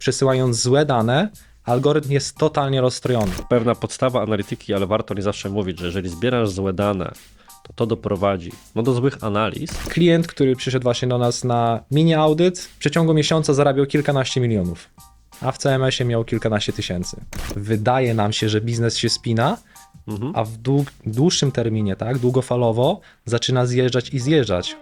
przesyłając złe dane, algorytm jest totalnie rozstrojony. Pewna podstawa analityki, ale warto nie zawsze mówić, że jeżeli zbierasz złe dane, to doprowadzi do złych analiz. Klient, który przyszedł właśnie do nas na mini audyt, w przeciągu miesiąca zarabiał kilkanaście milionów, a w CMS-ie miał kilkanaście tysięcy. Wydaje nam się, że biznes się spina, a w dłuższym terminie, tak, długofalowo zaczyna zjeżdżać i zjeżdżać.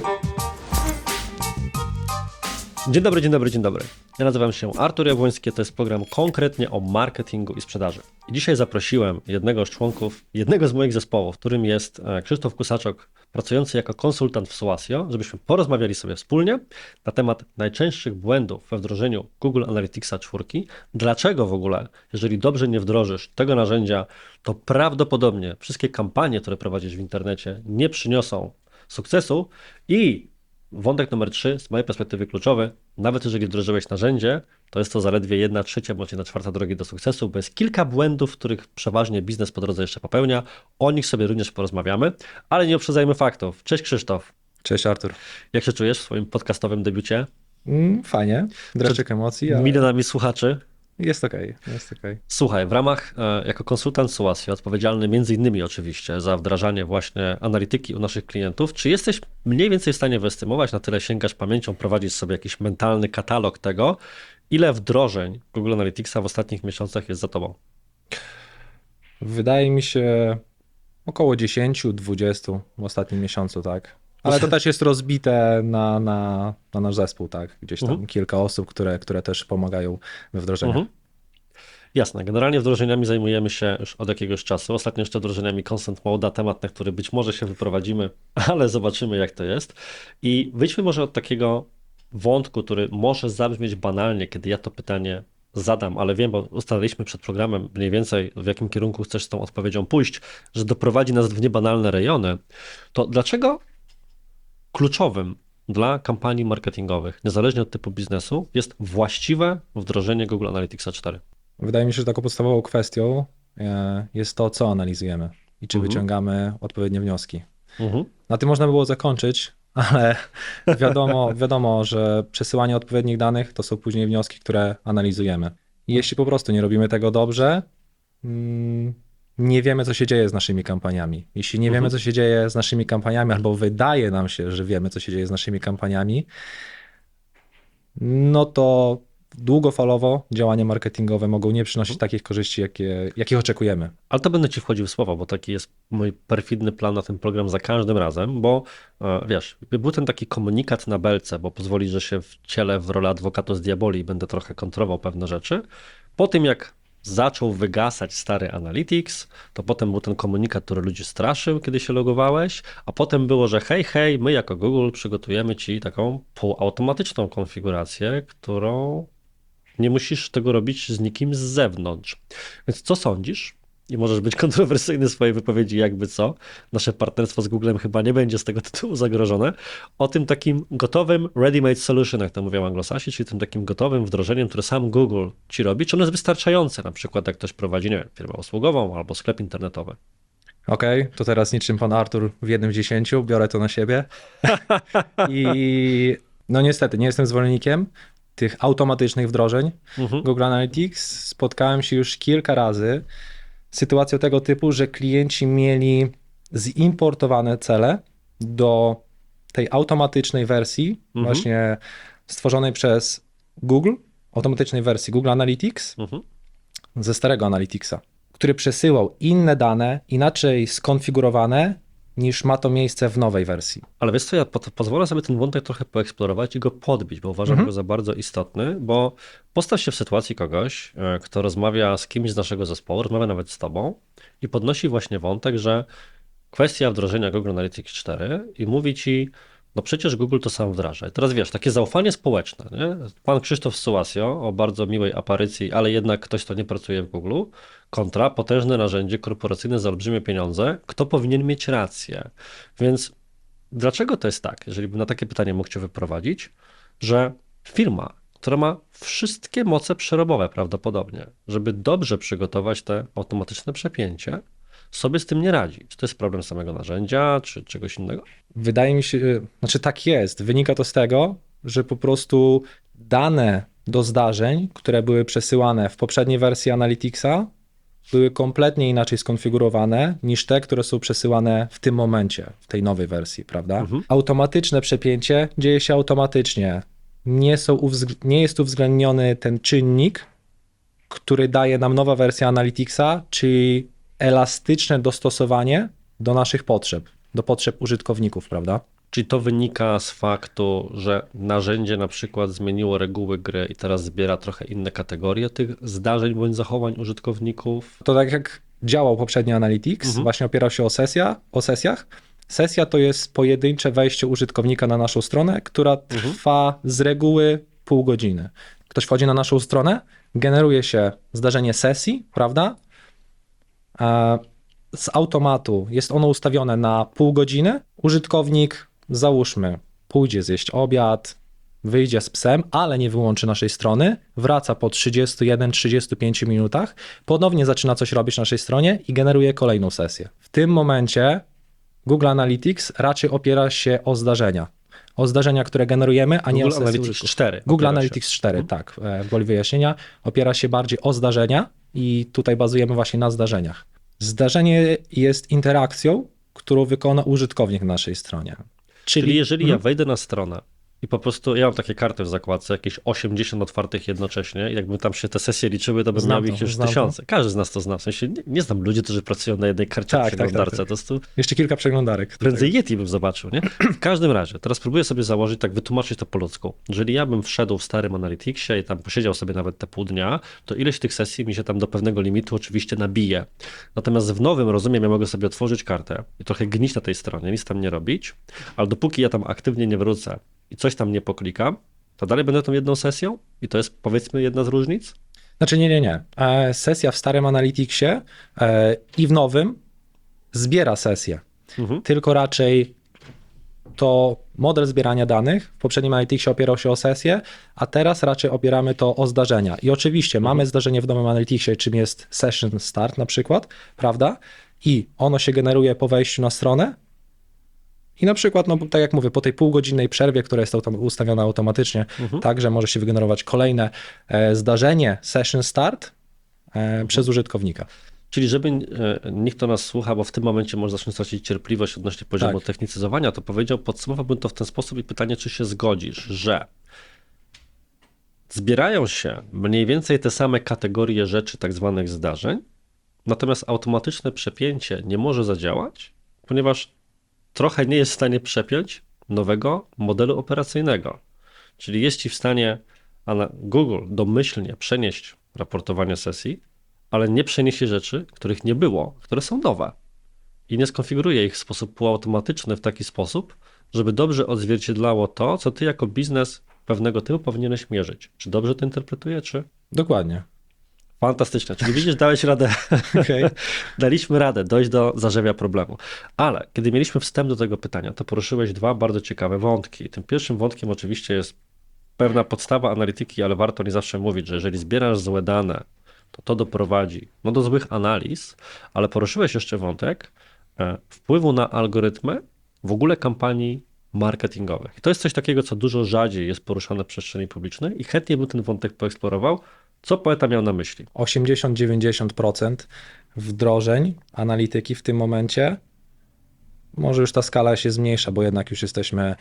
Dzień dobry, dzień dobry, dzień dobry. Ja nazywam się Artur Jabłoński, to jest program konkretnie o marketingu i sprzedaży. I dzisiaj zaprosiłem jednego z członków, jednego z moich zespołów, którym jest Krzysztof Kusaczok, pracujący jako konsultant w Suasio, żebyśmy porozmawiali sobie wspólnie na temat najczęstszych błędów we wdrożeniu Google Analyticsa 4. Dlaczego w ogóle, jeżeli dobrze nie wdrożysz tego narzędzia, to prawdopodobnie wszystkie kampanie, które prowadzisz w internecie, nie przyniosą sukcesu. I wątek numer 3, z mojej perspektywy kluczowy, nawet jeżeli wdrożyłeś narzędzie, to jest to zaledwie 1/3 bądź 1/4 drogi do sukcesu, bo jest kilka błędów, których przeważnie biznes po drodze jeszcze popełnia. O nich sobie również porozmawiamy, ale nie uprzedzajmy faktów. Cześć Krzysztof. Cześć Artur. Jak się czujesz w swoim podcastowym debiucie? Fajnie, dreszczyk emocji, ale Milionami słuchaczy. jest okej, jest okej. Słuchaj, w ramach, jako konsultant Suasio, odpowiedzialny między innymi oczywiście za wdrażanie właśnie analityki u naszych klientów, czy jesteś mniej więcej w stanie wyestymować, na tyle sięgasz pamięcią, prowadzić sobie jakiś mentalny katalog tego, ile wdrożeń Google Analyticsa w ostatnich miesiącach jest za tobą? Wydaje mi się około 10-20 w ostatnim miesiącu, tak. Ale to też jest rozbite na nasz zespół, tak. Gdzieś tam kilka osób, które też pomagają we wdrożeniu. Jasne, generalnie wdrożeniami zajmujemy się już od jakiegoś czasu. Ostatnio jeszcze wdrożeniami Consent Mode'a, temat, na który być może się wyprowadzimy, ale zobaczymy jak to jest. I wyjdźmy może od takiego wątku, który może zabrzmieć banalnie, kiedy ja to pytanie zadam, ale wiem, bo ustaliliśmy przed programem mniej więcej, w jakim kierunku chcesz z tą odpowiedzią pójść, że doprowadzi nas w niebanalne rejony. To dlaczego kluczowym dla kampanii marketingowych, niezależnie od typu biznesu, jest właściwe wdrożenie Google Analyticsa 4? Wydaje mi się, że taką podstawową kwestią jest to, co analizujemy i czy wyciągamy odpowiednie wnioski. Na tym można było zakończyć, ale wiadomo, że przesyłanie odpowiednich danych to są później wnioski, które analizujemy. I jeśli po prostu nie robimy tego dobrze, nie wiemy, co się dzieje z naszymi kampaniami. Jeśli nie wiemy, co się dzieje z naszymi kampaniami, albo wydaje nam się, że wiemy, co się dzieje z naszymi kampaniami, no to długofalowo działania marketingowe mogą nie przynosić takich korzyści, jakich oczekujemy. Ale to będę ci wchodził w słowo, bo taki jest mój perfidny plan na ten program za każdym razem, bo wiesz, był ten taki komunikat na belce, bo pozwoli, że się wcielę w rolę advocatus diaboli i będę trochę kontrował pewne rzeczy. Po tym jak zaczął wygasać stary Analytics, to potem był ten komunikat, który ludzi straszył, kiedy się logowałeś, a potem było, że hej, my jako Google przygotujemy ci taką półautomatyczną konfigurację, którą nie musisz tego robić z nikim z zewnątrz. Więc co sądzisz? I możesz być kontrowersyjny w swojej wypowiedzi, jakby co. Nasze partnerstwo z Googlem chyba nie będzie z tego tytułu zagrożone. O tym takim gotowym ready-made solution, jak to mówią Anglosasi, czyli tym takim gotowym wdrożeniem, które sam Google ci robi. Czy ono jest wystarczające? Na przykład jak ktoś prowadzi, nie wiem, firmę usługową albo sklep internetowy. Okej, to teraz niczym pan Artur w 1/10, biorę to na siebie. I no niestety, nie jestem zwolennikiem tych automatycznych wdrożeń Google Analytics. Spotkałem się już kilka razy z sytuacją tego typu, że klienci mieli zimportowane cele do tej automatycznej wersji, właśnie stworzonej przez Google, automatycznej wersji Google Analytics ze starego Analyticsa, który przesyłał inne dane, inaczej skonfigurowane, niż ma to miejsce w nowej wersji. Ale wiesz co, ja pozwolę sobie ten wątek trochę poeksplorować i go podbić, bo uważam go za bardzo istotny, bo postaw się w sytuacji kogoś, kto rozmawia z kimś z naszego zespołu, rozmawia nawet z tobą i podnosi właśnie wątek, że kwestia wdrożenia Google Analytics 4 i mówi ci, no przecież Google to sam wdraża. I teraz wiesz, takie zaufanie społeczne, nie? Pan Krzysztof z Suasio, o bardzo miłej aparycji, ale jednak ktoś, kto nie pracuje w Google, kontra potężne narzędzie korporacyjne za olbrzymie pieniądze, kto powinien mieć rację. Więc dlaczego to jest tak, jeżeli bym na takie pytanie mógł cię wyprowadzić, że firma, która ma wszystkie moce przerobowe prawdopodobnie, żeby dobrze przygotować te automatyczne przepięcie, sobie z tym nie radzi. Czy to jest problem samego narzędzia, czy czegoś innego? Wydaje mi się, znaczy tak jest. Wynika to z tego, że po prostu dane do zdarzeń, które były przesyłane w poprzedniej wersji Analyticsa, były kompletnie inaczej skonfigurowane niż te, które są przesyłane w tym momencie, w tej nowej wersji, prawda? Automatyczne przepięcie dzieje się automatycznie. Nie jest uwzględniony ten czynnik, który daje nam nowa wersja Analyticsa, czyli elastyczne dostosowanie do naszych potrzeb, do potrzeb użytkowników, prawda? Czyli to wynika z faktu, że narzędzie na przykład zmieniło reguły gry i teraz zbiera trochę inne kategorie tych zdarzeń bądź zachowań użytkowników. To tak jak działał poprzedni Analytics, właśnie opierał się o sesjach. Sesja to jest pojedyncze wejście użytkownika na naszą stronę, która trwa z reguły pół godziny. Ktoś wchodzi na naszą stronę, generuje się zdarzenie sesji, prawda? Z automatu jest ono ustawione na pół godziny. Użytkownik, załóżmy, pójdzie zjeść obiad, wyjdzie z psem, ale nie wyłączy naszej strony, wraca po 31-35 minutach, ponownie zaczyna coś robić na naszej stronie i generuje kolejną sesję. W tym momencie Google Analytics raczej opiera się o zdarzenia. O zdarzenia, które generujemy, a nie o Google sesję Analytics użytkownika. 4. Google Analytics 4, tak, woli wyjaśnienia, opiera się bardziej o zdarzenia i tutaj bazujemy właśnie na zdarzeniach. Zdarzenie jest interakcją, którą wykona użytkownik na naszej stronie. Czyli jeżeli ja wejdę na stronę i po prostu, ja mam takie karty w zakładce, jakieś 80 otwartych jednocześnie i jakby tam się te sesje liczyły, to bym miał ich już tysiące. Każdy z nas to zna, w sensie nie znam ludzi, którzy pracują na jednej karcie w przeglądarce. Tak. To jest tu... Jeszcze kilka przeglądarek. Prędzej Yeti bym zobaczył, nie? W każdym razie, teraz próbuję sobie założyć, tak wytłumaczyć to po ludzku. Jeżeli ja bym wszedł w starym Analyticsie i tam posiedział sobie nawet te pół dnia, to ileś tych sesji mi się tam do pewnego limitu oczywiście nabije. Natomiast w nowym, rozumiem, ja mogę sobie otworzyć kartę i trochę gnić na tej stronie, nic tam nie robić, ale dopóki ja tam aktywnie nie wrócę i coś tam nie poklikam, to dalej będę tą jedną sesją i to jest, powiedzmy, jedna z różnic? Znaczy nie. Sesja w starym Analyticsie i w nowym zbiera sesję. Tylko raczej to model zbierania danych. W poprzednim Analyticsie opierał się o sesję, a teraz raczej opieramy to o zdarzenia. I oczywiście mamy zdarzenie w nowym Analyticsie, czym jest session start na przykład, prawda? I ono się generuje po wejściu na stronę. I na przykład, no tak jak mówię, po tej półgodzinnej przerwie, która jest ustawiona automatycznie, także może się wygenerować kolejne zdarzenie session start przez użytkownika. Czyli żeby nikt to nas słucha, bo w tym momencie może zacząć tracić cierpliwość odnośnie poziomu technicyzowania, to podsumowałbym to w ten sposób i pytanie, czy się zgodzisz, że zbierają się mniej więcej te same kategorie rzeczy, tak zwanych zdarzeń, natomiast automatyczne przepięcie nie może zadziałać, ponieważ trochę nie jest w stanie przepiąć nowego modelu operacyjnego. Czyli jest ci w stanie Google domyślnie przenieść raportowanie sesji, ale nie przeniesie rzeczy, których nie było, które są nowe. I nie skonfiguruje ich w sposób półautomatyczny w taki sposób, żeby dobrze odzwierciedlało to, co ty jako biznes pewnego typu powinieneś mierzyć. Czy dobrze to interpretuję, czy? Dokładnie. Fantastyczne. Czyli widzisz, dałeś radę. Okay. Daliśmy radę dojść do zarzewia problemu. Ale kiedy mieliśmy wstęp do tego pytania, to poruszyłeś dwa bardzo ciekawe wątki. Tym pierwszym wątkiem oczywiście jest pewna podstawa analityki, ale warto nie zawsze mówić, że jeżeli zbierasz złe dane, to doprowadzi do złych analiz, ale poruszyłeś jeszcze wątek wpływu na algorytmy w ogóle kampanii marketingowych. I to jest coś takiego, co dużo rzadziej jest poruszane w przestrzeni publicznej i chętnie bym ten wątek poeksplorował. Co poeta miał na myśli? 80-90% wdrożeń analityki w tym momencie, może już ta skala się zmniejsza, bo jednak już jesteśmy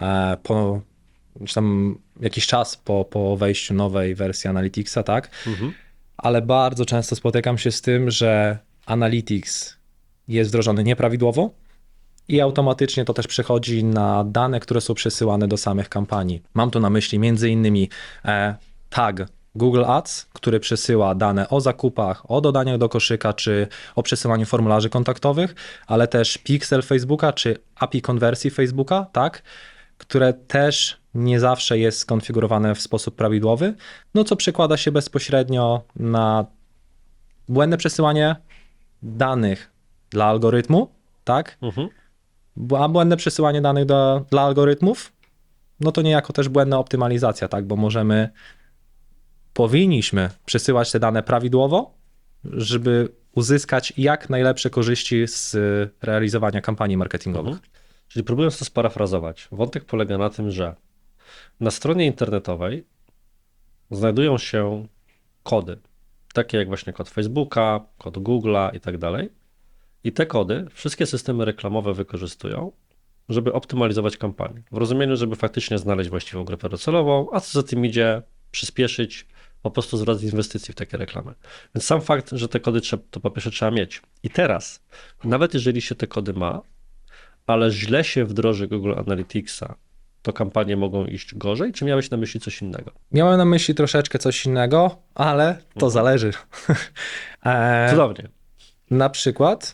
jakiś czas po wejściu nowej wersji Analyticsa, tak? Ale bardzo często spotykam się z tym, że Analytics jest wdrożony nieprawidłowo i automatycznie to też przechodzi na dane, które są przesyłane do samych kampanii. Mam tu na myśli m.in. tag Google Ads, który przesyła dane o zakupach, o dodaniach do koszyka, czy o przesyłaniu formularzy kontaktowych, ale też pixel Facebooka, czy API konwersji Facebooka, tak, które też nie zawsze jest skonfigurowane w sposób prawidłowy, no co przekłada się bezpośrednio na błędne przesyłanie danych dla algorytmu, tak, a błędne przesyłanie danych dla algorytmów, no to niejako też błędna optymalizacja, tak, bo powinniśmy przesyłać te dane prawidłowo, żeby uzyskać jak najlepsze korzyści z realizowania kampanii marketingowych. Czyli próbując to sparafrazować, wątek polega na tym, że na stronie internetowej znajdują się kody, takie jak właśnie kod Facebooka, kod Google'a i tak dalej. I te kody wszystkie systemy reklamowe wykorzystują, żeby optymalizować kampanię. W rozumieniu, żeby faktycznie znaleźć właściwą grupę docelową, a co za tym idzie, przyspieszyć po prostu zwrot inwestycji w takie reklamy. Więc sam fakt, że te kody to po pierwsze trzeba mieć. I teraz, nawet jeżeli się te kody ma, ale źle się wdroży Google Analyticsa, to kampanie mogą iść gorzej, czy miałeś na myśli coś innego? Miałem na myśli troszeczkę coś innego, ale to zależy. Cudownie. Na przykład,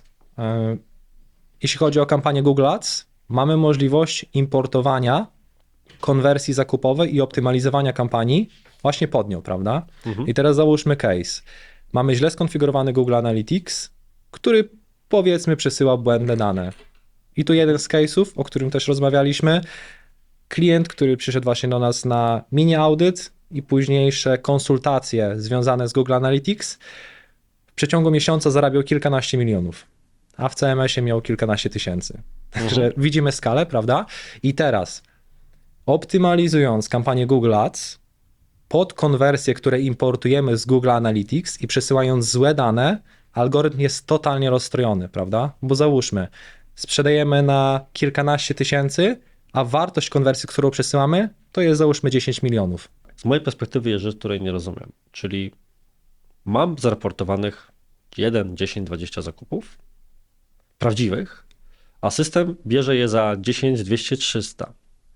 jeśli chodzi o kampanię Google Ads, mamy możliwość importowania konwersji zakupowej i optymalizowania kampanii właśnie pod nią, prawda? I teraz załóżmy case. Mamy źle skonfigurowany Google Analytics, który powiedzmy przesyła błędne dane. I tu jeden z case'ów, o którym też rozmawialiśmy, klient, który przyszedł właśnie do nas na mini audyt i późniejsze konsultacje związane z Google Analytics, w przeciągu miesiąca zarabiał kilkanaście milionów, a w CMS-ie miał kilkanaście tysięcy. Także widzimy skalę, prawda? I teraz optymalizując kampanię Google Ads pod konwersje, które importujemy z Google Analytics i przesyłając złe dane, algorytm jest totalnie rozstrojony, prawda? Bo załóżmy, sprzedajemy na kilkanaście tysięcy, a wartość konwersji, którą przesyłamy, to jest załóżmy 10 milionów. Z mojej perspektywy jest rzecz, której nie rozumiem. Czyli mam zaraportowanych 1, 10, 20 zakupów prawdziwych, a system bierze je za 10, 200, 300.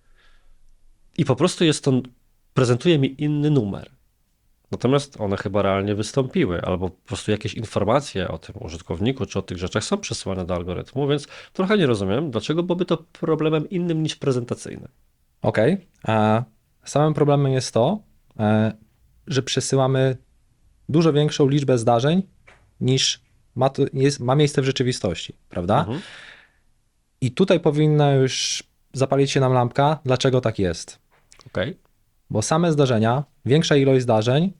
I po prostu prezentuje mi inny numer. Natomiast one chyba realnie wystąpiły, albo po prostu jakieś informacje o tym użytkowniku, czy o tych rzeczach są przesyłane do algorytmu, więc trochę nie rozumiem, dlaczego byłoby to problemem innym niż prezentacyjny. Okej. A samym problemem jest to, że przesyłamy dużo większą liczbę zdarzeń niż ma miejsce w rzeczywistości, prawda? I tutaj powinna już zapalić się nam lampka, dlaczego tak jest. Okej. Bo same zdarzenia, większa ilość zdarzeń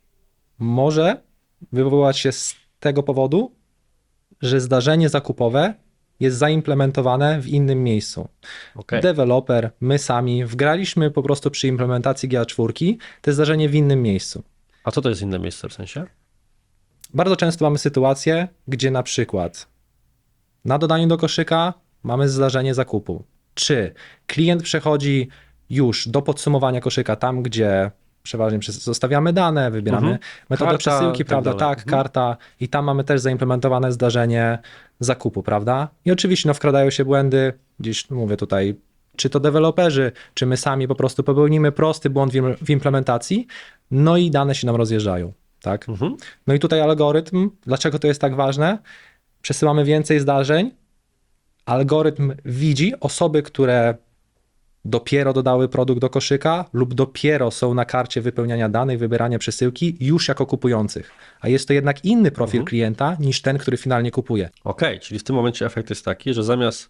może wywoływać się z tego powodu, że zdarzenie zakupowe jest zaimplementowane w innym miejscu. Deweloper, my sami wgraliśmy po prostu przy implementacji GA4 te zdarzenie w innym miejscu. A co to jest inne miejsce w sensie? Bardzo często mamy sytuację, gdzie na przykład na dodaniu do koszyka mamy zdarzenie zakupu. Czy klient przechodzi już do podsumowania koszyka tam, gdzie przeważnie zostawiamy dane, wybieramy metodę Karta, przesyłki, prawda? Tak, karta i tam mamy też zaimplementowane zdarzenie zakupu, prawda? I oczywiście wkradają się błędy, gdzieś mówię tutaj, czy to deweloperzy, czy my sami po prostu popełnimy prosty błąd w implementacji, no i dane się nam rozjeżdżają, tak? No i tutaj algorytm, dlaczego to jest tak ważne? Przesyłamy więcej zdarzeń, algorytm widzi osoby, które dopiero dodały produkt do koszyka lub dopiero są na karcie wypełniania danych, wybierania przesyłki już jako kupujących. A jest to jednak inny profil klienta niż ten, który finalnie kupuje. Okej, czyli w tym momencie efekt jest taki, że zamiast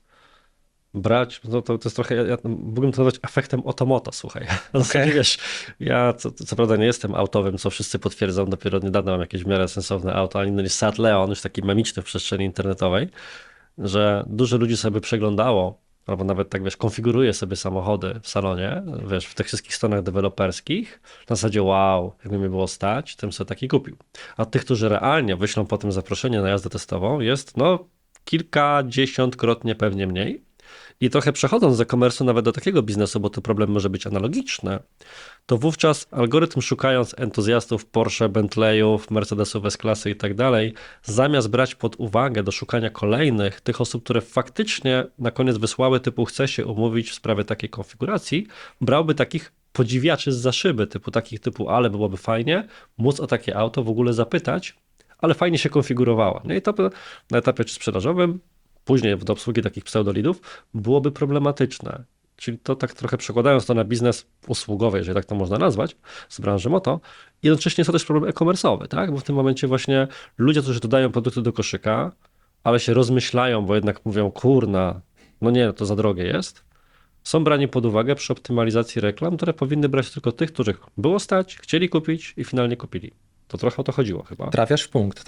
brać, no to jest trochę, ja mógłbym to nazwać efektem otomoto, słuchaj. Wiesz, ja co prawda nie jestem autowym, co wszyscy potwierdzą, dopiero niedawno mam jakieś w miarę sensowne auto, ani inny niż Seat Leon, już taki memiczny w przestrzeni internetowej, że dużo ludzi sobie przeglądało, albo nawet tak, wiesz, konfiguruje sobie samochody w salonie, wiesz, w tych wszystkich stronach deweloperskich, na zasadzie wow, jakby mi było stać, tym sobie taki kupił. A tych, którzy realnie wyślą potem zaproszenie na jazdę testową, jest no kilkadziesiątkrotnie pewnie mniej. I trochę przechodząc z e-commerce'u nawet do takiego biznesu, bo to problem może być analogiczny, to wówczas algorytm szukając entuzjastów Porsche, Bentleyów, Mercedesów S-klasy i tak dalej, zamiast brać pod uwagę do szukania kolejnych tych osób, które faktycznie na koniec wysłały typu chce się umówić w sprawie takiej konfiguracji, brałby takich podziwiaczy zza szyby, typu ale byłoby fajnie móc o takie auto w ogóle zapytać, ale fajnie się konfigurowała. No i to na etapie sprzedażowym, później do obsługi takich pseudolidów byłoby problematyczne. Czyli to tak trochę przekładając to na biznes usługowy, jeżeli tak to można nazwać, z branży moto, jednocześnie jest to też problem e-commerce'owy, tak? Bo w tym momencie właśnie ludzie, którzy dodają produkty do koszyka, ale się rozmyślają, bo jednak mówią, kurna, no nie, to za drogie jest, są brani pod uwagę przy optymalizacji reklam, które powinny brać tylko tych, których było stać, chcieli kupić i finalnie kupili. To trochę o to chodziło chyba. Trafiasz w punkt.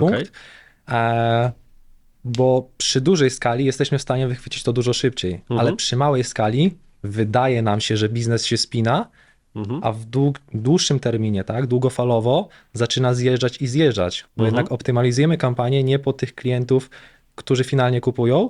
Bo przy dużej skali jesteśmy w stanie wychwycić to dużo szybciej, ale przy małej skali wydaje nam się, że biznes się spina, a w dłuższym terminie, tak, długofalowo zaczyna zjeżdżać i zjeżdżać, bo jednak optymalizujemy kampanię nie pod tych klientów, którzy finalnie kupują.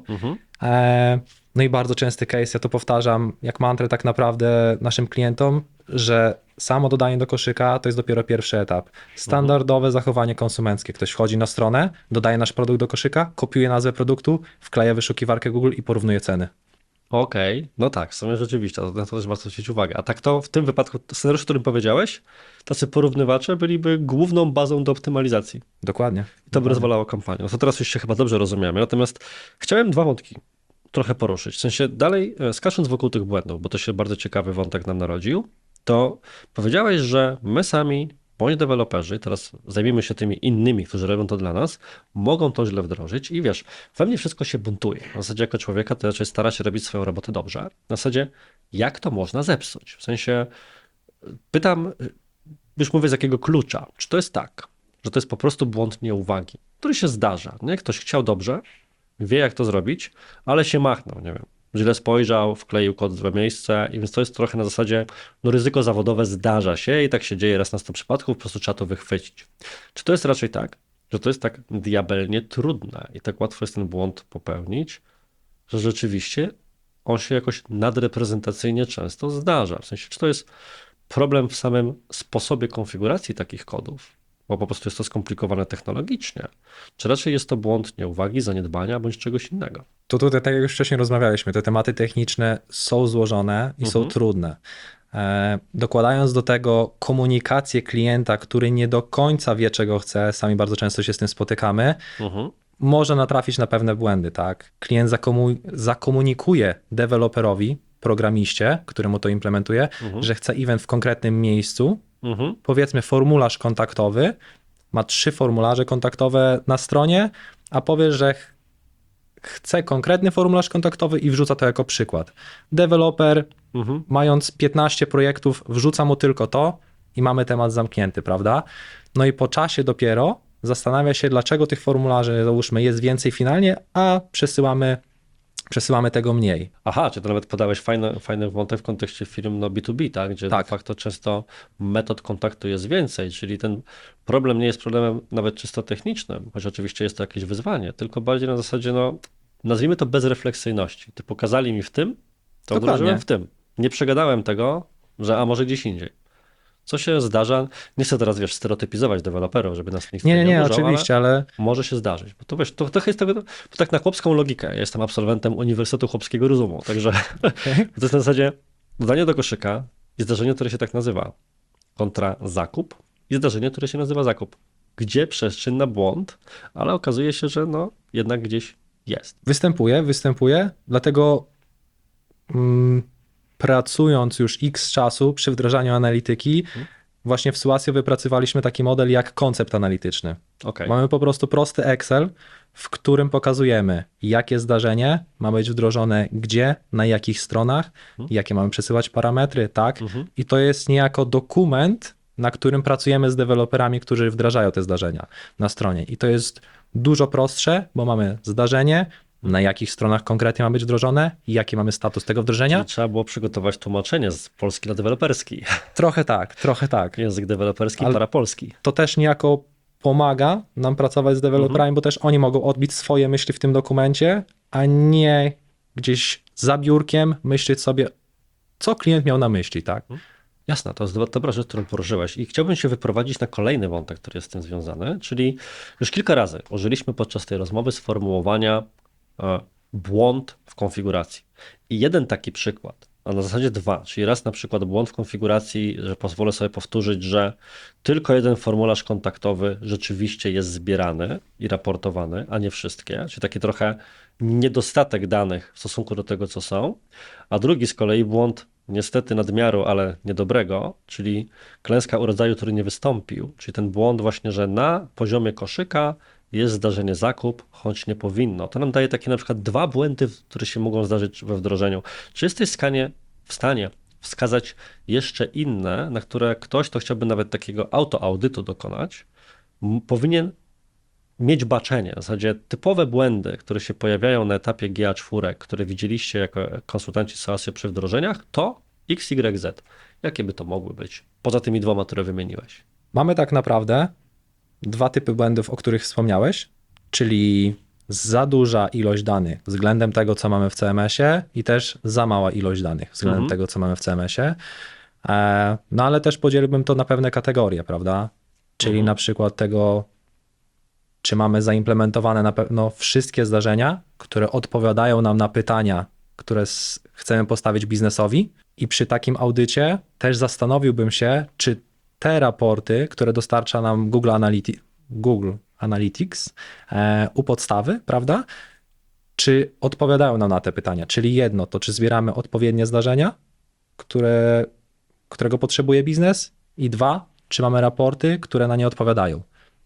No i bardzo częsty case, ja to powtarzam jak mantrę tak naprawdę naszym klientom, że samo dodanie do koszyka to jest dopiero pierwszy etap. Standardowe zachowanie konsumenckie. Ktoś wchodzi na stronę, dodaje nasz produkt do koszyka, kopiuje nazwę produktu, wkleja wyszukiwarkę Google i porównuje ceny. Okej, no tak, w sumie rzeczywiście, na to też warto zwrócić uwagę. A tak to w tym wypadku, scenariusz, o którym powiedziałeś, tacy porównywacze byliby główną bazą do optymalizacji. Dokładnie. I to by rozwalało kampanię. No to teraz już się chyba dobrze rozumiemy. Natomiast chciałem dwa wątki trochę poruszyć. W sensie dalej skacząc wokół tych błędów, bo to się bardzo ciekawy wątek nam narodził, to powiedziałeś, że my sami, bądź deweloperzy, teraz zajmiemy się tymi innymi, którzy robią to dla nas, mogą to źle wdrożyć i wiesz, we mnie wszystko się buntuje. W zasadzie jako człowieka to raczej stara się robić swoją robotę dobrze. Na zasadzie, jak to można zepsuć? W sensie pytam, już mówię z jakiego klucza, czy to jest tak, że to jest po prostu błąd nieuwagi, który się zdarza, nie? Ktoś chciał dobrze, wie jak to zrobić, ale się machnął, nie wiem, źle spojrzał, wkleił kod w złe miejsce i więc to jest trochę na zasadzie, no ryzyko zawodowe zdarza się i tak się dzieje raz na 100 przypadków, po prostu trzeba to wychwycić. Czy to jest raczej tak, że to jest tak diabelnie trudne i tak łatwo jest ten błąd popełnić, że rzeczywiście on się jakoś nadreprezentacyjnie często zdarza? W sensie, czy to jest problem w samym sposobie konfiguracji takich kodów, bo po prostu jest to skomplikowane technologicznie, czy raczej jest to błąd nieuwagi, zaniedbania bądź czegoś innego? To tutaj, tak jak już wcześniej rozmawialiśmy, te tematy techniczne są złożone i są trudne. Dokładając do tego komunikację klienta, który nie do końca wie, czego chce, sami bardzo często się z tym spotykamy, może natrafić na pewne błędy, tak? Klient zakomunikuje deweloperowi, programiście, któremu to implementuje, że chce event w konkretnym miejscu, powiedzmy formularz kontaktowy, ma 3 formularze kontaktowe na stronie, a powie, że chce konkretny formularz kontaktowy i wrzuca to jako przykład. Deweloper, mając 15 projektów, wrzuca mu tylko to i mamy temat zamknięty, prawda? No i po czasie dopiero zastanawia się, dlaczego tych formularzy, załóżmy, jest więcej finalnie, a przesyłamy tego mniej. Aha, czy to nawet podałeś fajny wątek w kontekście firm no B2B, tak? Gdzie de facto często metod kontaktu jest więcej, czyli ten problem nie jest problemem nawet czysto technicznym, choć oczywiście jest to jakieś wyzwanie, tylko bardziej na zasadzie, no nazwijmy to bezrefleksyjności. Ty pokazali mi w tym, to wdrożyłem w tym. Nie przegadałem tego, że a może gdzieś indziej. Co się zdarza, nie chcę teraz, wiesz, stereotypizować deweloperów, żeby nas nikt nie oburzał, oczywiście, ale może się zdarzyć. Bo to wiesz, to trochę jest tego, to tak na chłopską logikę. Ja jestem absolwentem Uniwersytetu Chłopskiego Rozumu, także to jest na zasadzie dodanie do koszyka i zdarzenie, które się tak nazywa, kontra zakup i zdarzenie, które się nazywa zakup. Gdzie przestrzeń na błąd, ale okazuje się, że no jednak gdzieś jest. Występuje, dlatego pracując już x czasu przy wdrażaniu analityki, właśnie w Suasio wypracowaliśmy taki model jak koncept analityczny. Mamy po prostu prosty Excel, w którym pokazujemy, jakie zdarzenie ma być wdrożone gdzie, na jakich stronach, jakie mamy przesyłać parametry, tak? I to jest niejako dokument, na którym pracujemy z deweloperami, którzy wdrażają te zdarzenia na stronie. I to jest dużo prostsze, bo mamy zdarzenie, na jakich stronach konkretnie ma być wdrożone i jaki mamy status tego wdrożenia. Czyli trzeba było przygotować tłumaczenie z polski na deweloperski. Trochę tak. Język deweloperski, parapolski. To też niejako pomaga nam pracować z deweloperami, bo też oni mogą odbić swoje myśli w tym dokumencie, a nie gdzieś za biurkiem myśleć sobie, co klient miał na myśli, tak? Jasne, to jest dobra rzecz, którą poruszyłeś i chciałbym się wyprowadzić na kolejny wątek, który jest z tym związany, czyli już kilka razy użyliśmy podczas tej rozmowy sformułowania błąd w konfiguracji. I jeden taki przykład, a na zasadzie 2, czyli raz na przykład błąd w konfiguracji, że pozwolę sobie powtórzyć, że tylko jeden formularz kontaktowy rzeczywiście jest zbierany i raportowany, a nie wszystkie, czyli taki trochę niedostatek danych w stosunku do tego, co są, a drugi z kolei błąd niestety nadmiaru, ale niedobrego, czyli klęska urodzaju, który nie wystąpił, czyli ten błąd właśnie, że na poziomie koszyka jest zdarzenie zakup, choć nie powinno. To nam daje takie na przykład 2 błędy, które się mogą zdarzyć we wdrożeniu. Czy jesteś w stanie wskazać jeszcze inne, na które ktoś, kto chciałby nawet takiego autoaudytu dokonać, powinien mieć baczenie? W zasadzie typowe błędy, które się pojawiają na etapie GA4, które widzieliście jako konsultanci Suasio przy wdrożeniach, to X, Y, Z. Jakie by to mogły być? Poza tymi dwoma, które wymieniłeś. Mamy tak naprawdę dwa typy błędów, o których wspomniałeś, czyli za duża ilość danych względem tego, co mamy w CMS-ie i też za mała ilość danych względem tego, co mamy w CMS-ie. No ale też podzieliłbym to na pewne kategorie, prawda? Czyli na przykład tego, czy mamy zaimplementowane na pewno wszystkie zdarzenia, które odpowiadają nam na pytania, które chcemy postawić biznesowi. I przy takim audycie też zastanowiłbym się, czy te raporty, które dostarcza nam Google Analytics u podstawy, prawda? Czy odpowiadają nam na te pytania? Czyli jedno, to czy zbieramy odpowiednie zdarzenia, którego potrzebuje biznes, i dwa, czy mamy raporty, które na nie odpowiadają.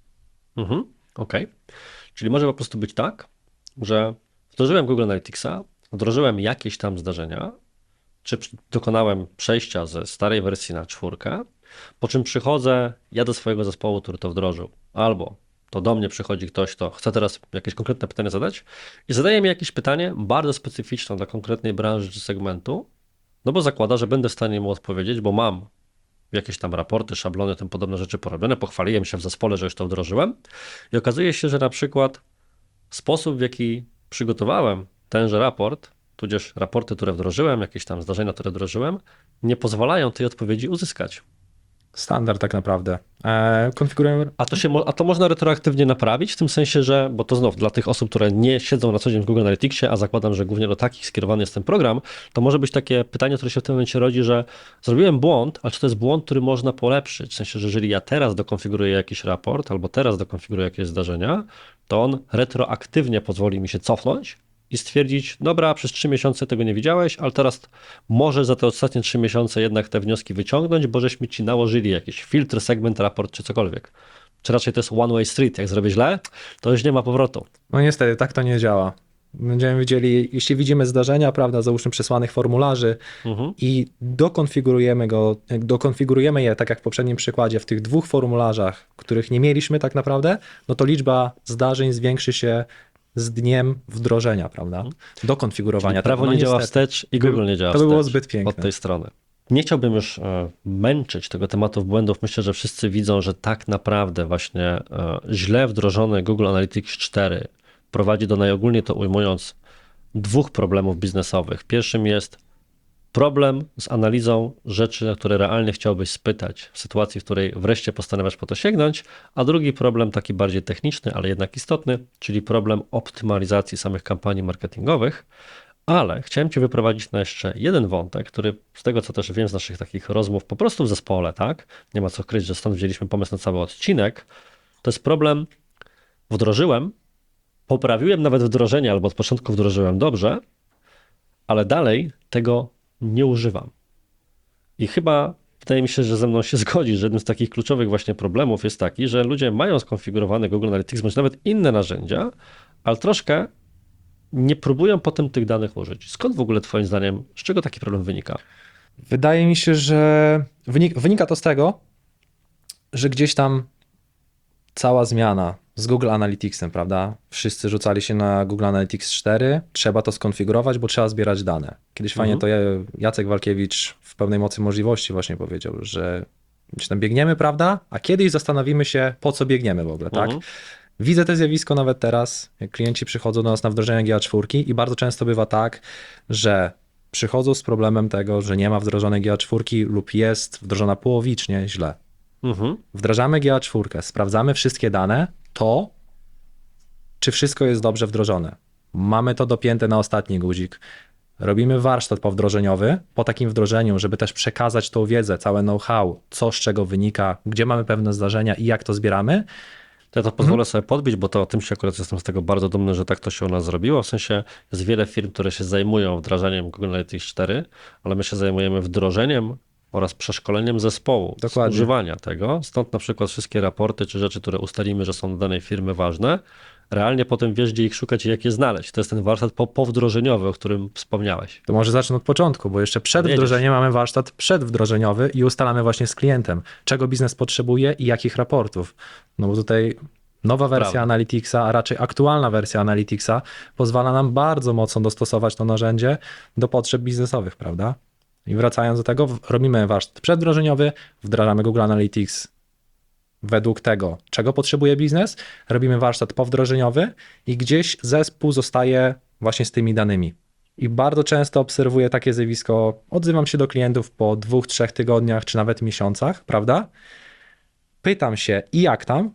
Okej. Czyli może po prostu być tak, że wdrożyłem Google Analyticsa, wdrożyłem jakieś tam zdarzenia, czy dokonałem przejścia ze starej wersji na 4, po czym przychodzę ja do swojego zespołu, który to wdrożył, albo to do mnie przychodzi ktoś, kto chce teraz jakieś konkretne pytanie zadać i zadaje mi jakieś pytanie bardzo specyficzne dla konkretnej branży czy segmentu, no bo zakłada, że będę w stanie mu odpowiedzieć, bo mam jakieś tam raporty, szablony, tym podobne rzeczy porobione, pochwaliłem się w zespole, że już to wdrożyłem i okazuje się, że na przykład sposób, w jaki przygotowałem tenże raport, tudzież raporty, które wdrożyłem, jakieś tam zdarzenia, które wdrożyłem, nie pozwalają tej odpowiedzi uzyskać. Standard tak naprawdę. Konfigurujemy... A to można retroaktywnie naprawić, w tym sensie, że, bo to znów dla tych osób, które nie siedzą na co dzień w Google Analyticsie, a zakładam, że głównie do takich skierowany jest ten program, to może być takie pytanie, które się w tym momencie rodzi, że zrobiłem błąd, ale czy to jest błąd, który można polepszyć? W sensie, że jeżeli ja teraz dokonfiguruję jakiś raport, albo teraz dokonfiguruję jakieś zdarzenia, to on retroaktywnie pozwoli mi się cofnąć i stwierdzić, dobra, przez 3 miesiące tego nie widziałeś, ale teraz może za te ostatnie 3 miesiące jednak te wnioski wyciągnąć, bo żeśmy ci nałożyli jakiś filtr, segment, raport czy cokolwiek. Czy raczej to jest one way street, jak zrobię źle, to już nie ma powrotu. No niestety, tak to nie działa. Będziemy widzieli, jeśli widzimy zdarzenia, prawda, załóżmy przesłanych formularzy i dokonfigurujemy je, tak jak w poprzednim przykładzie, w tych 2 formularzach, których nie mieliśmy tak naprawdę, no to liczba zdarzeń zwiększy się z dniem wdrożenia, prawda? Do konfigurowania. Czyli prawo nie działa wstecz i Google nie działa wstecz. To by było zbyt od piękne. tej strony. Nie chciałbym już męczyć tego tematu błędów. Myślę, że wszyscy widzą, że tak naprawdę właśnie źle wdrożony Google Analytics 4 prowadzi do, najogólniej to ujmując, 2 problemów biznesowych. Pierwszym jest problem z analizą rzeczy, na które realnie chciałbyś spytać w sytuacji, w której wreszcie postanawiasz po to sięgnąć, a drugi problem, taki bardziej techniczny, ale jednak istotny, czyli problem optymalizacji samych kampanii marketingowych. Ale chciałem Cię wyprowadzić na jeszcze jeden wątek, który z tego, co też wiem z naszych takich rozmów po prostu w zespole, tak? Nie ma co kryć, że stąd wzięliśmy pomysł na cały odcinek. To jest problem, wdrożyłem, poprawiłem nawet wdrożenie, albo od początku wdrożyłem dobrze, ale dalej tego nie używam. I chyba wydaje mi się, że ze mną się zgodzi, że jednym z takich kluczowych właśnie problemów jest taki, że ludzie mają skonfigurowane Google Analytics, bądź nawet inne narzędzia, ale troszkę nie próbują potem tych danych użyć. Skąd w ogóle Twoim zdaniem, z czego taki problem wynika? Wydaje mi się, że wynika to z tego, że gdzieś tam cała zmiana z Google Analyticsem, prawda? Wszyscy rzucali się na Google Analytics 4, trzeba to skonfigurować, bo trzeba zbierać dane. Kiedyś fajnie to Jacek Walkiewicz w pełnej mocy możliwości właśnie powiedział, że gdzieś tam biegniemy, prawda? A kiedyś zastanowimy się, po co biegniemy w ogóle, tak? Widzę to zjawisko nawet teraz, jak klienci przychodzą do nas na wdrożenie GA4 i bardzo często bywa tak, że przychodzą z problemem tego, że nie ma wdrożonej GA4 lub jest wdrożona połowicznie źle. Wdrażamy GA4, sprawdzamy wszystkie dane, to czy wszystko jest dobrze wdrożone. Mamy to dopięte na ostatni guzik. Robimy warsztat powdrożeniowy po takim wdrożeniu, żeby też przekazać tą wiedzę, całe know-how, co z czego wynika, gdzie mamy pewne zdarzenia i jak to zbieramy. To ja to pozwolę sobie podbić, bo to o tym się akurat jestem z tego bardzo dumny, że tak to się u nas zrobiło. W sensie jest wiele firm, które się zajmują wdrażaniem Google Analytics 4, ale my się zajmujemy wdrożeniem oraz przeszkoleniem zespołu z używania tego. Stąd na przykład wszystkie raporty czy rzeczy, które ustalimy, że są dla danej firmy ważne, realnie potem wiesz, gdzie ich szukać i jak je znaleźć. To jest ten warsztat powdrożeniowy, o którym wspomniałeś. To może zacznę od początku, bo jeszcze przed wdrożeniem mamy warsztat przedwdrożeniowy i ustalamy właśnie z klientem, czego biznes potrzebuje i jakich raportów. No bo tutaj nowa wersja Analyticsa, a raczej aktualna wersja Analyticsa pozwala nam bardzo mocno dostosować to narzędzie do potrzeb biznesowych, prawda? I wracając do tego, robimy warsztat przedwdrożeniowy, wdrażamy Google Analytics według tego, czego potrzebuje biznes, robimy warsztat powdrożeniowy i gdzieś zespół zostaje właśnie z tymi danymi. I bardzo często obserwuję takie zjawisko, odzywam się do klientów po 2-3 tygodniach, czy nawet miesiącach, prawda? Pytam się, i jak tam?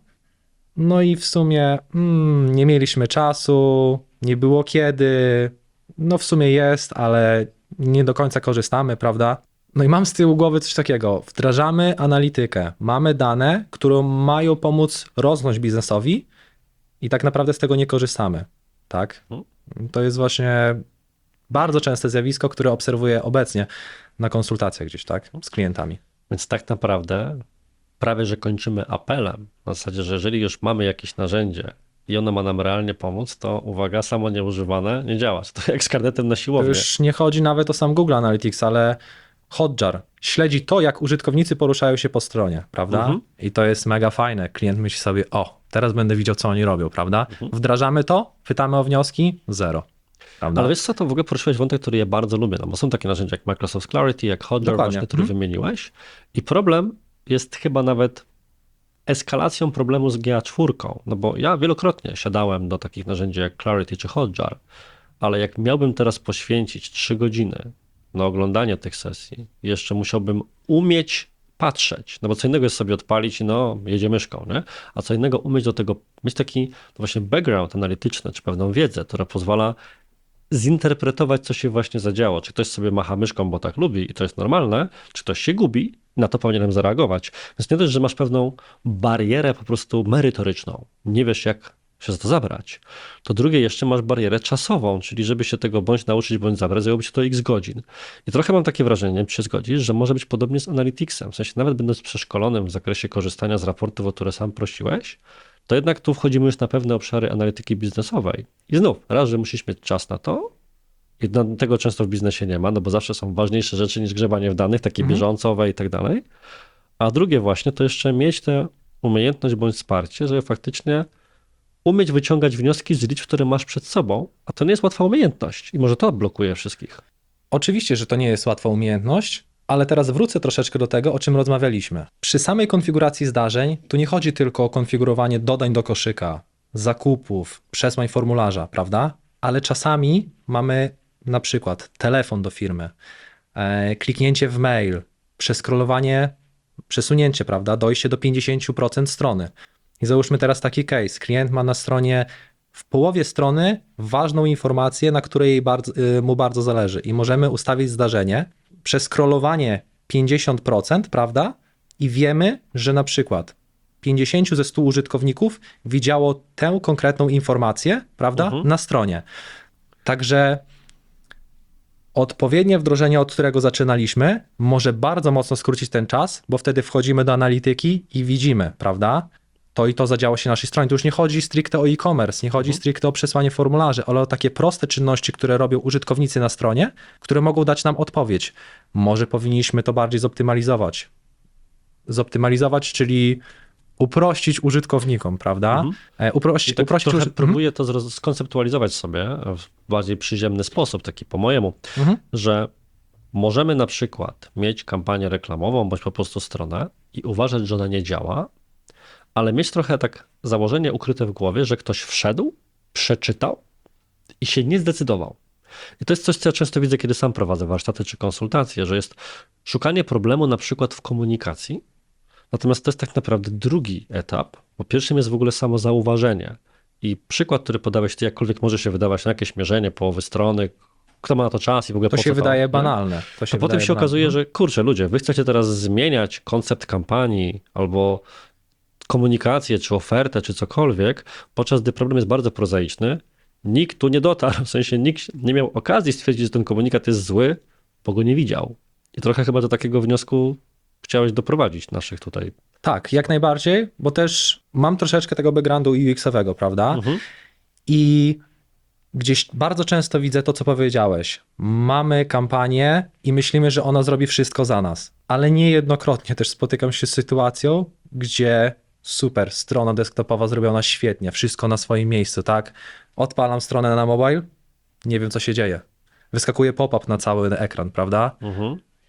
No i w sumie nie mieliśmy czasu, nie było kiedy, no w sumie jest, ale nie do końca korzystamy, prawda? No i mam z tyłu głowy coś takiego, wdrażamy analitykę, mamy dane, które mają pomóc rosnąć biznesowi i tak naprawdę z tego nie korzystamy, tak? To jest właśnie bardzo częste zjawisko, które obserwuję obecnie na konsultacjach gdzieś, tak, z klientami. Więc tak naprawdę prawie, że kończymy apelem. Na zasadzie, że jeżeli już mamy jakieś narzędzie i ono ma nam realnie pomóc, to uwaga, samo nieużywane nie działa. To jak z karnetem na To siłownię. już nie chodzi nawet o sam Google Analytics, ale Hotjar śledzi to, jak użytkownicy poruszają się po stronie, prawda? I to jest mega fajne. Klient myśli sobie, o, teraz będę widział, co oni robią, prawda? Wdrażamy to, pytamy o wnioski, zero. Prawda? Ale wiesz co, to w ogóle poruszyłeś wątek, który ja bardzo lubię, no bo są takie narzędzia jak Microsoft Clarity, jak Hotjar Dokładnie. właśnie, który wymieniłeś i problem jest chyba nawet eskalacją problemu z GA4, no bo ja wielokrotnie siadałem do takich narzędzi jak Clarity czy Hotjar, ale jak miałbym teraz poświęcić 3 godziny na oglądanie tych sesji, jeszcze musiałbym umieć patrzeć, no bo co innego jest sobie odpalić i no jedzie myszką, nie? A co innego umieć do tego, mieć taki właśnie background analityczny, czy pewną wiedzę, która pozwala zinterpretować, co się właśnie zadziało. Czy ktoś sobie macha myszką, bo tak lubi i to jest normalne, czy ktoś się gubi, na to powinienem zareagować. Więc nie dość, że masz pewną barierę po prostu merytoryczną, nie wiesz jak się za to zabrać, to drugie jeszcze masz barierę czasową, czyli żeby się tego bądź nauczyć, bądź zabrać, zajęłoby się to x godzin. I trochę mam takie wrażenie, nie wiem, czy się zgodzisz, że może być podobnie z Analyticsem, w sensie nawet będąc przeszkolonym w zakresie korzystania z raportów, o które sam prosiłeś, to jednak tu wchodzimy już na pewne obszary analityki biznesowej. I znów, raz, że musisz mieć czas na to, i tego często w biznesie nie ma, no bo zawsze są ważniejsze rzeczy niż grzebanie w danych, takie bieżącowe i tak dalej. A drugie właśnie, to jeszcze mieć tę umiejętność bądź wsparcie, żeby faktycznie umieć wyciągać wnioski z liczb, które masz przed sobą, a to nie jest łatwa umiejętność i może to blokuje wszystkich. Oczywiście, że to nie jest łatwa umiejętność, ale teraz wrócę troszeczkę do tego, o czym rozmawialiśmy. Przy samej konfiguracji zdarzeń tu nie chodzi tylko o konfigurowanie dodań do koszyka, zakupów, przesłań formularza, prawda? Ale czasami mamy na przykład telefon do firmy, kliknięcie w mail, przeskrolowanie, przesunięcie, prawda? Dojście do 50% strony. I załóżmy teraz taki case. Klient ma na stronie w połowie strony ważną informację, na której mu bardzo zależy i możemy ustawić zdarzenie, przeskrolowanie 50%, prawda? I wiemy, że na przykład 50 ze 100 użytkowników widziało tę konkretną informację, prawda? Na stronie. Także odpowiednie wdrożenie, od którego zaczynaliśmy, może bardzo mocno skrócić ten czas, bo wtedy wchodzimy do analityki i widzimy, prawda? To i to zadziało się na naszej stronie. Tu już nie chodzi stricte o e-commerce, nie chodzi stricte o przesłanie formularzy, ale o takie proste czynności, które robią użytkownicy na stronie, które mogą dać nam odpowiedź. Może powinniśmy to bardziej zoptymalizować. Zoptymalizować, czyli uprościć użytkownikom, prawda? I tak trochę próbuję to skonceptualizować sobie w bardziej przyziemny sposób, taki po mojemu, że możemy na przykład mieć kampanię reklamową, bądź po prostu stronę i uważać, że ona nie działa, ale mieć trochę tak założenie ukryte w głowie, że ktoś wszedł, przeczytał i się nie zdecydował. I to jest coś, co ja często widzę, kiedy sam prowadzę warsztaty czy konsultacje, że jest szukanie problemu na przykład w komunikacji, natomiast to jest tak naprawdę drugi etap, bo pierwszym jest w ogóle samo zauważenie. I przykład, który podałeś ty, jakkolwiek może się wydawać na jakieś mierzenie połowy strony, kto ma na to czas i w ogóle to po się co wydaje to, banalne. To potem się okazuje, że kurczę, ludzie, wy chcecie teraz zmieniać koncept kampanii albo komunikację, czy ofertę, czy cokolwiek, podczas gdy problem jest bardzo prozaiczny, nikt tu nie dotarł, w sensie nikt nie miał okazji stwierdzić, że ten komunikat jest zły, bo go nie widział. I trochę chyba do takiego wniosku chciałeś doprowadzić naszych tutaj. Tak, jak najbardziej, bo też mam troszeczkę tego backgroundu UX-owego, prawda? I gdzieś bardzo często widzę to, co powiedziałeś. Mamy kampanię i myślimy, że ona zrobi wszystko za nas, ale niejednokrotnie też spotykam się z sytuacją, gdzie super, strona desktopowa zrobiona świetnie, wszystko na swoim miejscu, tak? Odpalam stronę na mobile, nie wiem, co się dzieje. Wyskakuje pop-up na cały ekran, prawda?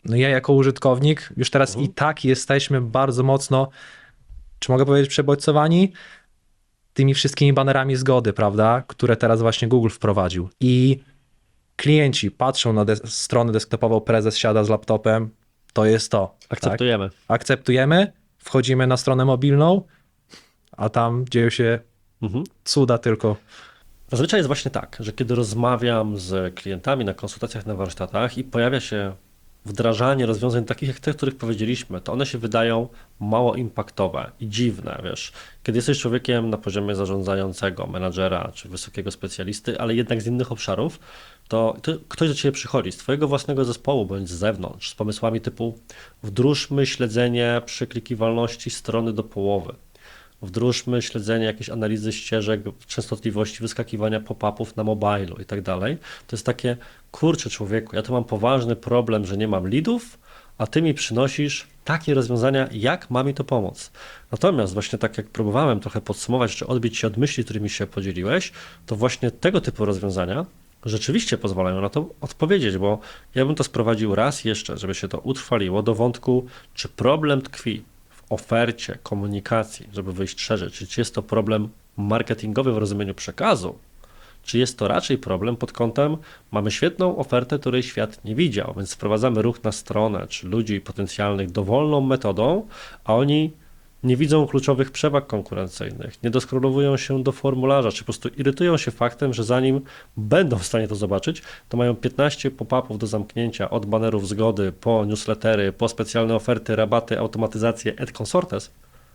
no ja jako użytkownik już teraz i tak jesteśmy bardzo mocno, czy mogę powiedzieć, przebodźcowani tymi wszystkimi banerami zgody, prawda, które teraz właśnie Google wprowadził. I klienci patrzą na stronę desktopową, prezes siada z laptopem, to jest to. Akceptujemy. Tak? Akceptujemy, wchodzimy na stronę mobilną, a tam dzieją się cuda tylko. Zazwyczaj jest właśnie tak, że kiedy rozmawiam z klientami na konsultacjach, na warsztatach i pojawia się wdrażanie rozwiązań takich jak te, o których powiedzieliśmy, to one się wydają mało impaktowe i dziwne, wiesz. Kiedy jesteś człowiekiem na poziomie zarządzającego, menadżera czy wysokiego specjalisty, ale jednak z innych obszarów, to ktoś do ciebie przychodzi z twojego własnego zespołu bądź z zewnątrz z pomysłami typu wdróżmy śledzenie przeklikiwalności strony do połowy. Wdróżmy śledzenie jakiejś analizy ścieżek, częstotliwości wyskakiwania pop-upów na mobilu i tak dalej. To jest takie, kurczę człowieku, ja tu mam poważny problem, że nie mam leadów, a ty mi przynosisz takie rozwiązania, jak ma mi to pomóc. Natomiast właśnie tak jak próbowałem trochę podsumować, czy odbić się od myśli, którymi się podzieliłeś, to właśnie tego typu rozwiązania rzeczywiście pozwalają na to odpowiedzieć, bo ja bym to sprowadził raz jeszcze, żeby się to utrwaliło do wątku, czy problem tkwi ofercie, komunikacji, żeby wyjść szerzej, czy jest to problem marketingowy w rozumieniu przekazu, czy jest to raczej problem pod kątem mamy świetną ofertę, której świat nie widział, więc wprowadzamy ruch na stronę, czy ludzi potencjalnych dowolną metodą, a oni nie widzą kluczowych przewag konkurencyjnych, nie doskrolowują się do formularza, czy po prostu irytują się faktem, że zanim będą w stanie to zobaczyć, to mają 15 pop-upów do zamknięcia, od banerów zgody, po newslettery, po specjalne oferty, rabaty, automatyzację, et consortes.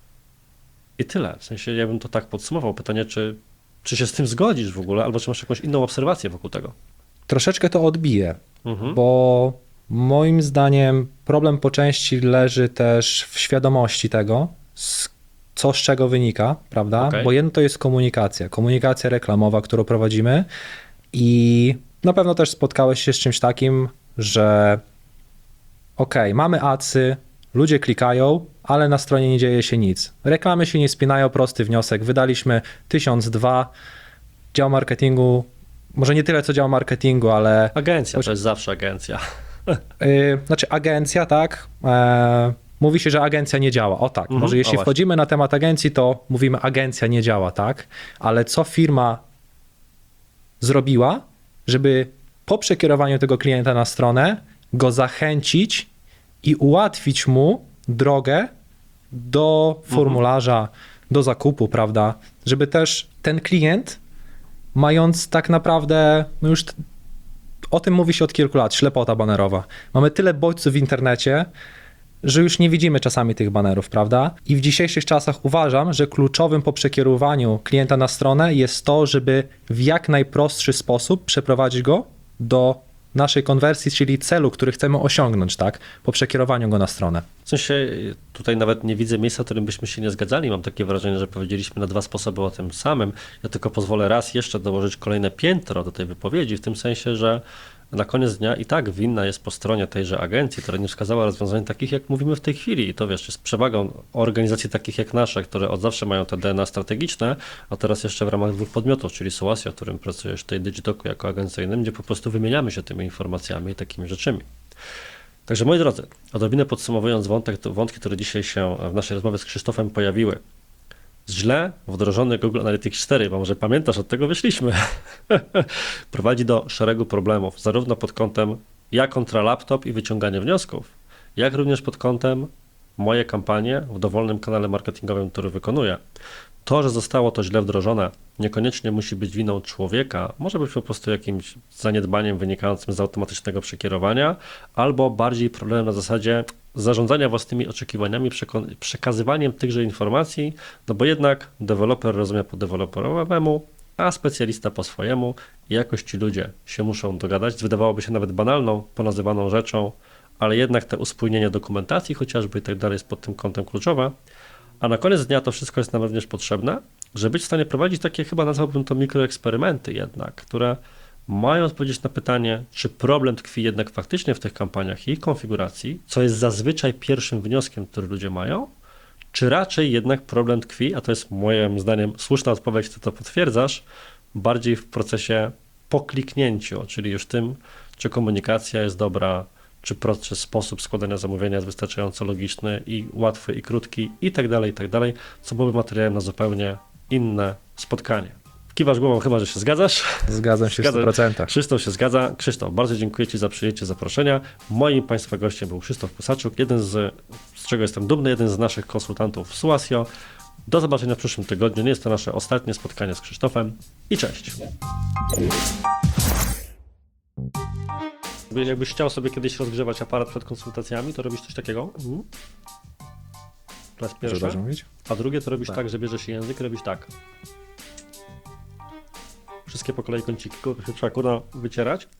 I tyle. W sensie ja bym to tak podsumował. Pytanie, czy się z tym zgodzisz w ogóle, albo czy masz jakąś inną obserwację wokół tego? Troszeczkę to odbije, bo moim zdaniem problem po części leży też w świadomości tego, co z czego wynika, prawda? Okay. Bo jedno to jest komunikacja reklamowa, którą prowadzimy i na pewno też spotkałeś się z czymś takim, że mamy adsy, ludzie klikają, ale na stronie nie dzieje się nic. Reklamy się nie spinają, prosty wniosek. Wydaliśmy 1002, dział marketingu, może nie tyle co dział marketingu, ale... Agencja, to jest zawsze agencja. Znaczy agencja, tak, mówi się, że agencja nie działa. O tak, może jeśli wchodzimy na temat agencji, to mówimy agencja nie działa, tak, ale co firma zrobiła, żeby po przekierowaniu tego klienta na stronę go zachęcić i ułatwić mu drogę do formularza, do zakupu, prawda, żeby też ten klient, mając tak naprawdę, no już o tym mówi się od kilku lat, ślepota banerowa. Mamy tyle bodźców w internecie, że już nie widzimy czasami tych banerów, prawda? I w dzisiejszych czasach uważam, że kluczowym po przekierowaniu klienta na stronę jest to, żeby w jak najprostszy sposób przeprowadzić go do naszej konwersji, czyli celu, który chcemy osiągnąć, tak? Po przekierowaniu go na stronę. W sensie tutaj nawet nie widzę miejsca, w którym byśmy się nie zgadzali. Mam takie wrażenie, że powiedzieliśmy na dwa sposoby o tym samym. Ja tylko pozwolę raz jeszcze dołożyć kolejne piętro do tej wypowiedzi, w tym sensie, że na koniec dnia i tak winna jest po stronie tejże agencji, która nie wskazała rozwiązań takich, jak mówimy w tej chwili. I to wiesz, jest przewagą organizacji takich jak nasze, które od zawsze mają te DNA strategiczne, a teraz jeszcze w ramach dwóch podmiotów, czyli Sołasio, w którym pracujesz, tej Digitoku jako agencyjnym, gdzie po prostu wymieniamy się tymi informacjami i takimi rzeczami. Także moi drodzy, odrobinę podsumowując wątki, które dzisiaj się w naszej rozmowie z Krzysztofem pojawiły. Źle wdrożony Google Analytics 4, bo może pamiętasz, od tego wyszliśmy, prowadzi do szeregu problemów, zarówno pod kątem ja kontra laptop i wyciąganie wniosków, jak również pod kątem moje kampanie w dowolnym kanale marketingowym, który wykonuję. To, że zostało to źle wdrożone, niekoniecznie musi być winą człowieka, może być po prostu jakimś zaniedbaniem wynikającym z automatycznego przekierowania, albo bardziej problemem na zasadzie zarządzania własnymi oczekiwaniami, przekazywaniem tychże informacji, no bo jednak deweloper rozumie po deweloperowemu, a specjalista po swojemu i jakoś ci ludzie się muszą dogadać. Wydawałoby się nawet banalną, ponazywaną rzeczą, ale jednak te uspójnienie dokumentacji chociażby i tak dalej jest pod tym kątem kluczowe. A na koniec dnia to wszystko jest nam również potrzebne, żeby być w stanie prowadzić takie, chyba nazwałbym to mikroeksperymenty jednak, które mają odpowiedzieć na pytanie, czy problem tkwi jednak faktycznie w tych kampaniach i ich konfiguracji, co jest zazwyczaj pierwszym wnioskiem, który ludzie mają, czy raczej jednak problem tkwi, a to jest moim zdaniem słuszna odpowiedź, ty to potwierdzasz, bardziej w procesie po kliknięciu, czyli już tym, czy komunikacja jest dobra, czy prostszy sposób składania zamówienia jest wystarczająco logiczny i łatwy i krótki i tak dalej, co byłoby materiałem na zupełnie inne spotkanie. Kiwasz głową chyba, że się zgadzasz? Zgadzam się w 100%. Krzysztof się zgadza. Krzysztof, bardzo dziękuję Ci za przyjęcie zaproszenia. Moim Państwa gościem był Krzysztof Kusaczuk, z czego jestem dumny, jeden z naszych konsultantów w Suasio. Do zobaczenia w przyszłym tygodniu. Nie jest to nasze ostatnie spotkanie z Krzysztofem i cześć. Jakbyś chciał sobie kiedyś rozgrzewać aparat przed konsultacjami, to robisz coś takiego? To jest pierwsze. Dobrze mówić? A drugie to robisz tak, że bierzesz język i robisz tak. Wszystkie po kolei kąciki, to się trzeba kurwa wycierać.